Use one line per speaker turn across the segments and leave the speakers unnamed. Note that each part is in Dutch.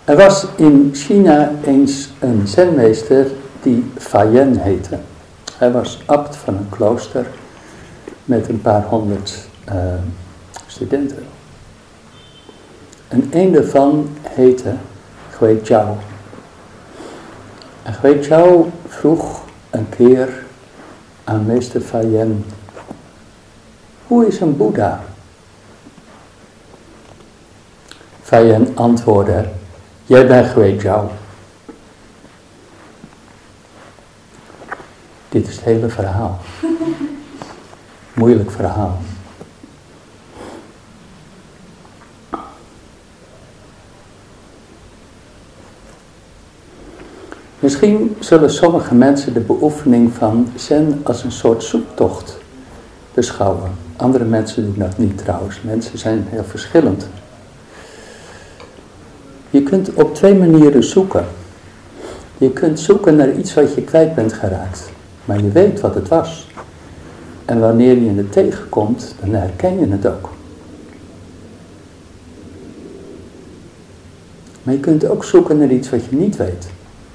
Er was in China eens een zenmeester die Fayen heette. Hij was abt van een klooster met een paar honderd studenten. En een daarvan heette Guizhou. En Guizhou vroeg een keer aan meester Fayen: hoe is een Boeddha? Fayen antwoordde: jij bent Guizhou. Dit is het hele verhaal. Moeilijk verhaal. Misschien zullen sommige mensen de beoefening van Zen als een soort zoektocht beschouwen. Andere mensen doen dat niet trouwens. Mensen zijn heel verschillend. Je kunt op twee manieren zoeken. Je kunt zoeken naar iets wat je kwijt bent geraakt. Maar je weet wat het was. En wanneer je het tegenkomt, dan herken je het ook. Maar je kunt ook zoeken naar iets wat je niet weet.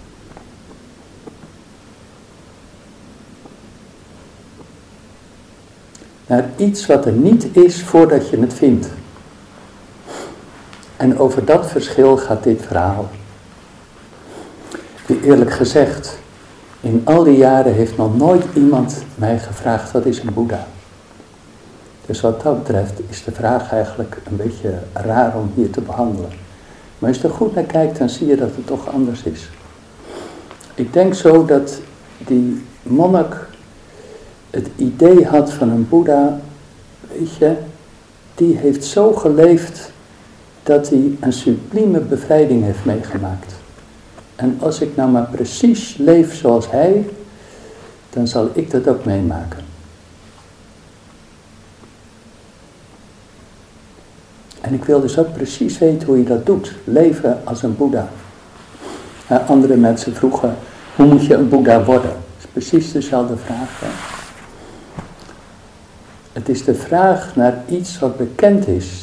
Naar iets wat er niet is voordat je het vindt. En over dat verschil gaat dit verhaal. Eerlijk gezegd, in al die jaren heeft nog nooit iemand mij gevraagd: wat is een Boeddha? Dus wat dat betreft is de vraag eigenlijk een beetje raar om hier te behandelen. Maar als je er goed naar kijkt, dan zie je dat het toch anders is. Ik denk zo dat die monnik het idee had van een Boeddha, weet je, die heeft zo geleefd dat hij een sublieme bevrijding heeft meegemaakt. En als ik nou maar precies leef zoals hij, dan zal ik dat ook meemaken. En ik wil dus ook precies weten hoe je dat doet. Leven als een Boeddha. Andere mensen vroegen: hoe moet je een Boeddha worden? Dat is precies dezelfde vraag. Hè? Het is de vraag naar iets wat bekend is.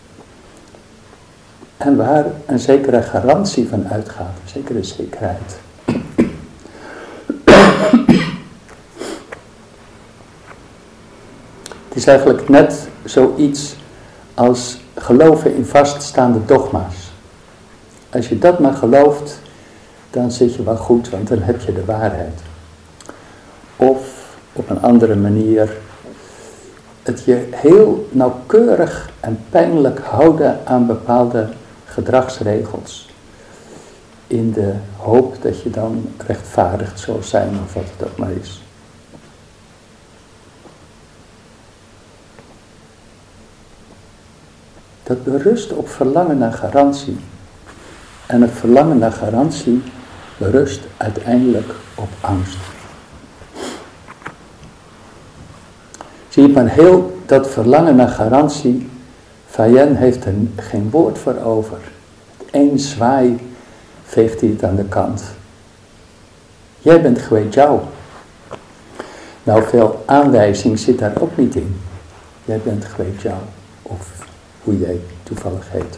En waar een zekere garantie van uitgaat. Een zekere zekerheid. Het is eigenlijk net zoiets als geloven in vaststaande dogma's. Als je dat maar gelooft, dan zit je wel goed, want dan heb je de waarheid. Of op een andere manier, het je heel nauwkeurig en pijnlijk houden aan bepaalde gedragsregels. In de hoop dat je dan rechtvaardigd zal zijn, of wat het ook maar is. Dat berust op verlangen naar garantie. En het verlangen naar garantie berust uiteindelijk op angst. Zie je maar heel dat verlangen naar garantie. Fayen heeft er geen woord voor over. Met één zwaai veegt hij het aan de kant. Jij bent Guizhou. Nou, veel aanwijzing zit daar ook niet in. Jij bent Guizhou. Of hoe jij toevallig heet.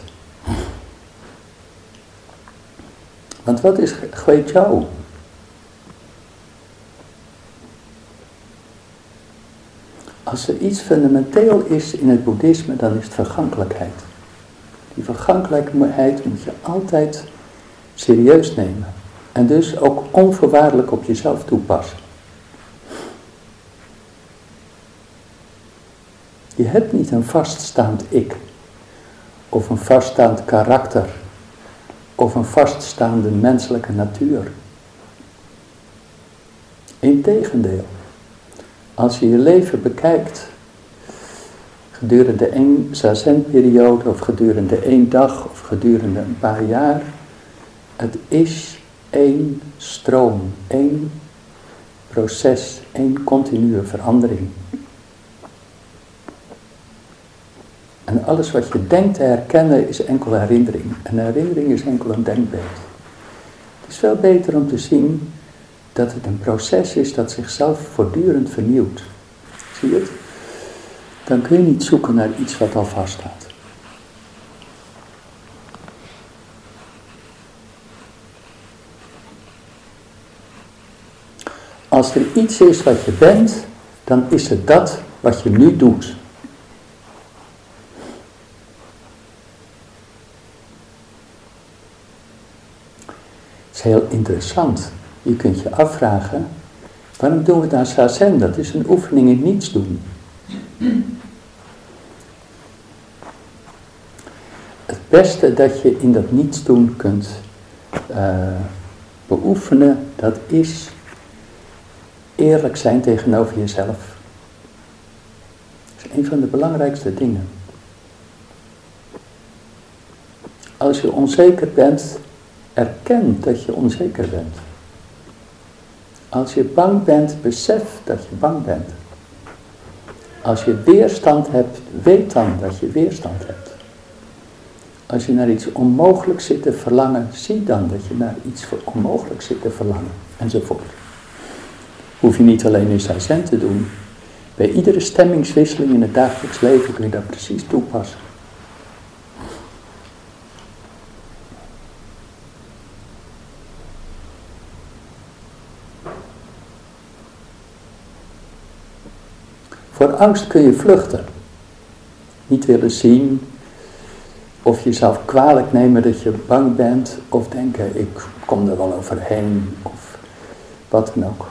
Want wat is Guizhou? Als er iets fundamenteel is in het boeddhisme, dan is het vergankelijkheid. Die vergankelijkheid moet je altijd serieus nemen. En dus ook onvoorwaardelijk op jezelf toepassen. Je hebt niet een vaststaand ik. Of een vaststaand karakter. Of een vaststaande menselijke natuur. Integendeel. Als je je leven bekijkt, gedurende één zazen-periode, of gedurende één dag, of gedurende een paar jaar, het is één stroom, één proces, één continue verandering. En alles wat je denkt te herkennen is enkel herinnering. En herinnering is enkel een denkbeeld. Het is veel beter om te zien dat het een proces is dat zichzelf voortdurend vernieuwt. Zie je het? Dan kun je niet zoeken naar iets wat al vaststaat. Als er iets is wat je bent, dan is het dat wat je nu doet. Het is heel interessant. Je kunt je afvragen, waarom doen we het aan zazen? Dat is een oefening in niets doen. Het beste dat je in dat niets doen kunt beoefenen, dat is eerlijk zijn tegenover jezelf. Dat is een van de belangrijkste dingen. Als je onzeker bent, erken dat je onzeker bent. Als je bang bent, besef dat je bang bent. Als je weerstand hebt, weet dan dat je weerstand hebt. Als je naar iets onmogelijk zit te verlangen, zie dan dat je naar iets onmogelijk zit te verlangen. Enzovoort. Hoef je niet alleen in zazen te doen. Bij iedere stemmingswisseling in het dagelijks leven kun je dat precies toepassen. Voor angst kun je vluchten. Niet willen zien. Of jezelf kwalijk nemen dat je bang bent. Of denken, ik kom er wel overheen. Of wat dan ook.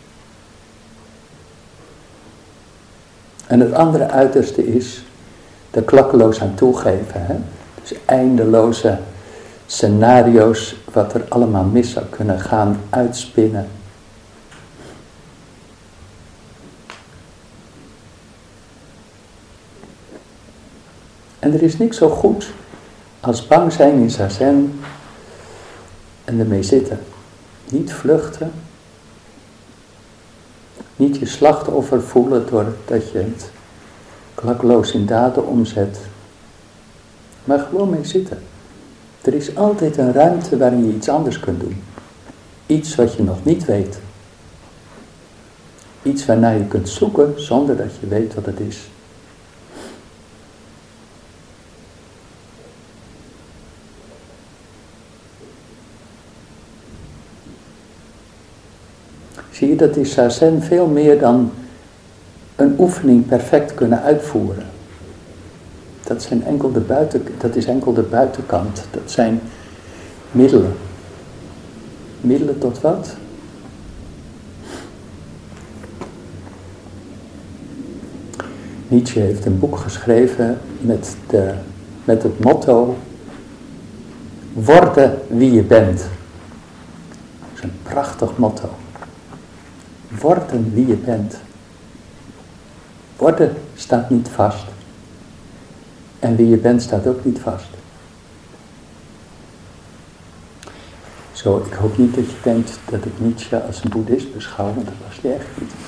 En het andere uiterste is er klakkeloos aan toegeven. Hè? Dus eindeloze scenario's wat er allemaal mis zou kunnen gaan uitspinnen. En er is niks zo goed als bang zijn in zazen en ermee zitten. Niet vluchten. Niet je slachtoffer voelen doordat je het klakkeloos in daden omzet. Maar gewoon mee zitten. Er is altijd een ruimte waarin je iets anders kunt doen. Iets wat je nog niet weet. Iets waarnaar je kunt zoeken zonder dat je weet wat het is. Zie je, dat is zazen veel meer dan een oefening perfect kunnen uitvoeren. Dat is enkel de buitenkant. Dat zijn middelen. Middelen tot wat? Nietzsche heeft een boek geschreven met het motto: worden wie je bent. Dat is een prachtig motto. Worden wie je bent. Worden staat niet vast. En wie je bent staat ook niet vast. Zo, ik hoop niet dat je denkt dat ik Nietzsche als een boeddhist beschouw, want dat was hij echt niet.